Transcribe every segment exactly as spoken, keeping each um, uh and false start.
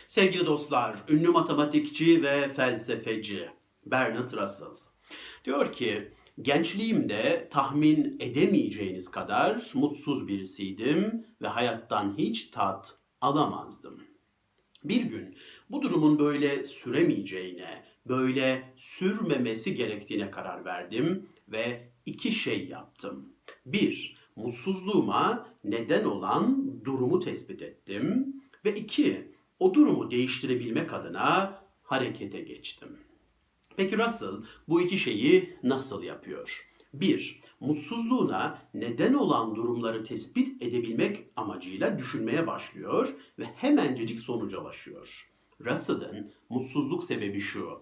Sevgili dostlar, ünlü matematikçi ve felsefeci Bertrand Russell diyor ki, gençliğimde tahmin edemeyeceğiniz kadar mutsuz birisiydim ve hayattan hiç tat alamazdım. Bir gün bu durumun böyle süremeyeceğine, böyle sürmemesi gerektiğine karar verdim ve iki şey yaptım. Bir, mutsuzluğuma neden olan durumu tespit ettim ve iki, o durumu değiştirebilmek adına harekete geçtim. Peki Russell bu iki şeyi nasıl yapıyor? Bir, mutsuzluğuna neden olan durumları tespit edebilmek amacıyla düşünmeye başlıyor ve hemencecik sonuca ulaşıyor. Russell'ın mutsuzluk sebebi şu: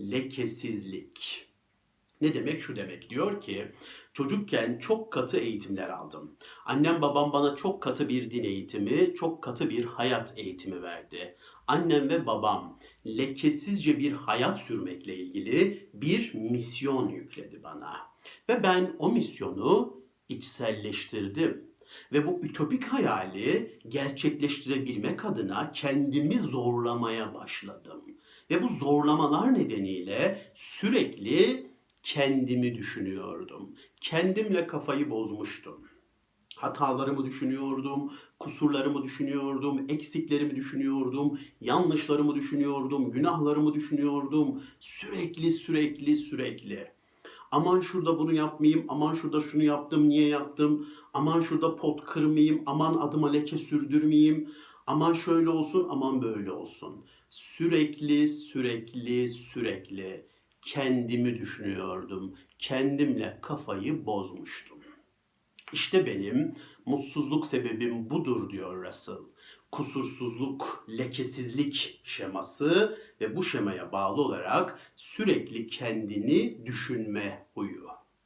lekesizlik. Ne demek? Şu demek, diyor ki, çocukken çok katı eğitimler aldım. Annem babam bana çok katı bir din eğitimi, çok katı bir hayat eğitimi verdi. Annem ve babam lekesizce bir hayat sürmekle ilgili bir misyon yükledi bana. Ve ben o misyonu içselleştirdim. Ve bu ütopik hayali gerçekleştirebilmek adına kendimi zorlamaya başladım. Ve bu zorlamalar nedeniyle sürekli kendimi düşünüyordum. Kendimle kafayı bozmuştum. Hatalarımı düşünüyordum, kusurlarımı düşünüyordum, eksiklerimi düşünüyordum, yanlışlarımı düşünüyordum, günahlarımı düşünüyordum. Sürekli, sürekli, sürekli. Aman şurada bunu yapmayayım, aman şurada şunu yaptım, niye yaptım, aman şurada pot kırmayayım, aman adıma leke sürdürmeyeyim, aman şöyle olsun, aman böyle olsun. Sürekli, sürekli, sürekli kendimi düşünüyordum, kendimle kafayı bozmuştum. İşte benim mutsuzluk sebebim budur, diyor Russell. Kusursuzluk, lekesizlik şeması ve bu şemaya bağlı olarak sürekli kendini düşünme huyu.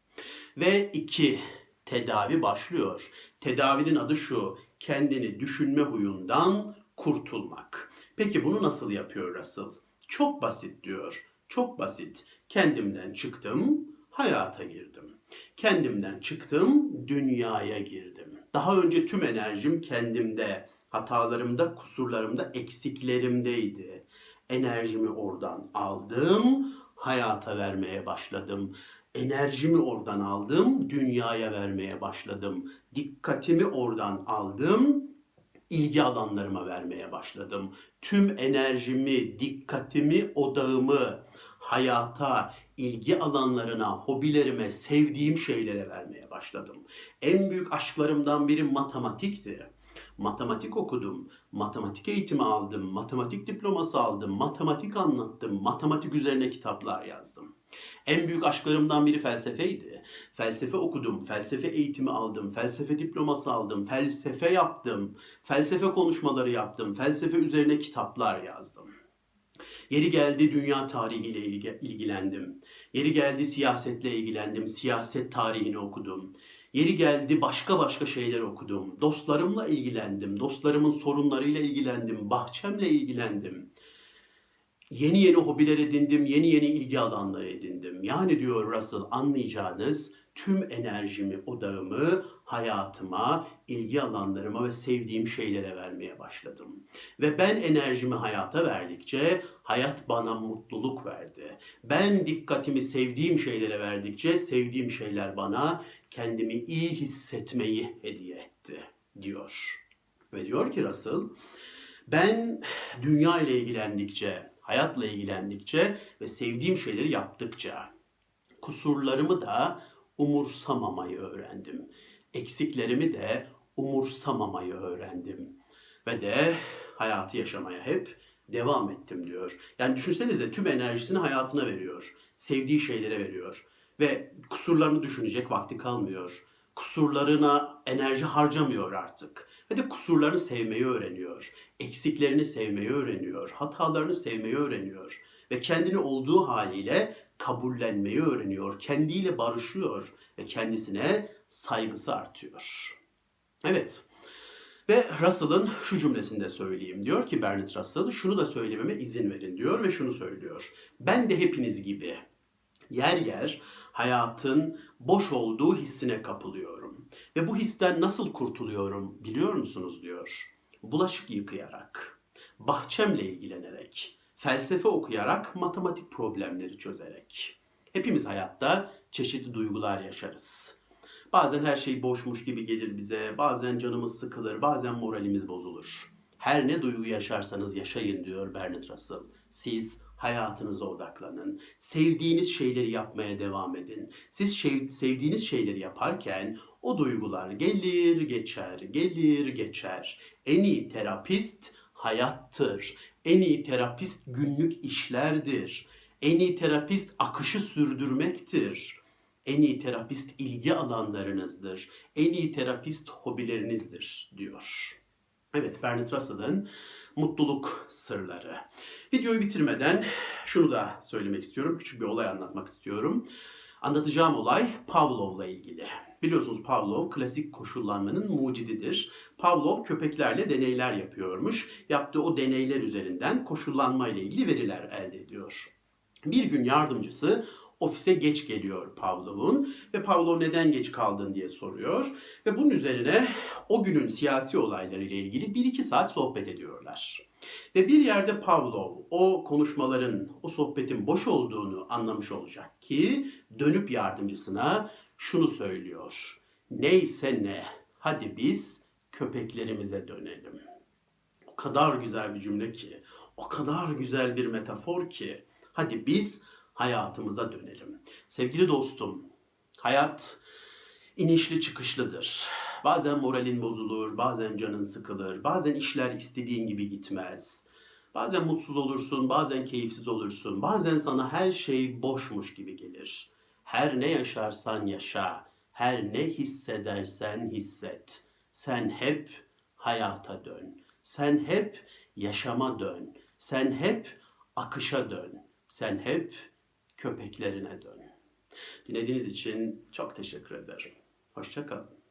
Ve iki, tedavi başlıyor. Tedavinin adı şu: kendini düşünme huyundan kurtulmak. Peki bunu nasıl yapıyor Russell? Çok basit diyor. Çok basit. Kendimden çıktım, hayata girdim. Kendimden çıktım, dünyaya girdim. Daha önce tüm enerjim kendimde, hatalarımda, kusurlarımda, eksiklerimdeydi. Enerjimi oradan aldım, hayata vermeye başladım. Enerjimi oradan aldım, dünyaya vermeye başladım. Dikkatimi oradan aldım, ilgi alanlarıma vermeye başladım. Tüm enerjimi, dikkatimi, odağımı hayata, ilgi alanlarına, hobilerime, sevdiğim şeylere vermeye başladım. En büyük aşklarımdan biri matematikti. Matematik okudum, matematik eğitimi aldım, matematik diploması aldım, matematik anlattım, matematik üzerine kitaplar yazdım. En büyük aşklarımdan biri felsefeydi. Felsefe okudum, felsefe eğitimi aldım, felsefe diploması aldım, felsefe yaptım, felsefe konuşmaları yaptım, felsefe üzerine kitaplar yazdım. Yeri geldi dünya tarihiyle ilgilendim. Yeri geldi siyasetle ilgilendim, siyaset tarihini okudum. Yeri geldi başka başka şeyler okudum. Dostlarımla ilgilendim, dostlarımın sorunlarıyla ilgilendim, bahçemle ilgilendim. Yeni yeni hobiler edindim, yeni yeni ilgi alanları edindim. Yani diyor Russell, anlayacağınız tüm enerjimi, odağımı hayatıma, ilgi alanlarıma ve sevdiğim şeylere vermeye başladım. Ve ben enerjimi hayata verdikçe hayat bana mutluluk verdi. Ben dikkatimi sevdiğim şeylere verdikçe sevdiğim şeyler bana kendimi iyi hissetmeyi hediye etti, diyor. Ve diyor ki Russell, ben dünya ile ilgilendikçe, hayatla ilgilendikçe ve sevdiğim şeyleri yaptıkça kusurlarımı da umursamamayı öğrendim. Eksiklerimi de umursamamayı öğrendim. Ve de hayatı yaşamaya hep devam ettim, diyor. Yani düşünsenize, tüm enerjisini hayatına veriyor. Sevdiği şeylere veriyor. Ve kusurlarını düşünecek vakti kalmıyor. Kusurlarına enerji harcamıyor artık. Ve de kusurlarını sevmeyi öğreniyor. Eksiklerini sevmeyi öğreniyor. Hatalarını sevmeyi öğreniyor. Ve kendini olduğu haliyle kabullenmeyi öğreniyor. Kendiyle barışıyor ve kendisine saygısı artıyor. Evet. Ve Russell'ın şu cümlesinde söyleyeyim. Diyor ki Bertrand Russell, şunu da söylememe izin verin, diyor ve şunu söylüyor: ben de hepiniz gibi yer yer hayatın boş olduğu hissine kapılıyorum. Ve bu histen nasıl kurtuluyorum biliyor musunuz, diyor. Bulaşık yıkayarak, bahçemle ilgilenerek, felsefe okuyarak, matematik problemleri çözerek. Hepimiz hayatta çeşitli duygular yaşarız. Bazen her şey boşmuş gibi gelir bize, bazen canımız sıkılır, bazen moralimiz bozulur. Her ne duygu yaşarsanız yaşayın diyor Bernard Russell. Siz hayatınıza odaklanın. Sevdiğiniz şeyleri yapmaya devam edin. Siz sevdiğiniz şeyleri yaparken o duygular gelir geçer, gelir geçer. En iyi terapist hayattır. En iyi terapist günlük işlerdir. En iyi terapist akışı sürdürmektir. En iyi terapist ilgi alanlarınızdır. En iyi terapist hobilerinizdir diyor. Evet, Bernard Russell'ın Mutluluk Sırları. Videoyu bitirmeden şunu da söylemek istiyorum. Küçük bir olay anlatmak istiyorum. Anlatacağım olay Pavlov'la ilgili. Biliyorsunuz Pavlov klasik koşullanmanın mucididir. Pavlov köpeklerle deneyler yapıyormuş. Yaptığı o deneyler üzerinden koşullanma ile ilgili veriler elde ediyor. Bir gün yardımcısı ofise geç geliyor Pavlov'un ve Pavlov neden geç kaldın diye soruyor. Ve bunun üzerine o günün siyasi olayları ile ilgili bir iki saat sohbet ediyorlar. Ve bir yerde Pavlov o konuşmaların, o sohbetin boş olduğunu anlamış olacak ki dönüp yardımcısına şunu söylüyor. Neyse ne, hadi biz köpeklerimize dönelim. O kadar güzel bir cümle ki, o kadar güzel bir metafor ki, hadi biz hayatımıza dönelim. Sevgili dostum, hayat inişli çıkışlıdır. Bazen moralin bozulur, bazen canın sıkılır, bazen işler istediğin gibi gitmez. Bazen mutsuz olursun, bazen keyifsiz olursun, bazen sana her şey boşmuş gibi gelir. Her ne yaşarsan yaşa, her ne hissedersen hisset. Sen hep hayata dön. Sen hep yaşama dön. Sen hep akışa dön. Sen hep köpeklerine dön. Dinlediğiniz için çok teşekkür ederim. Hoşça kalın.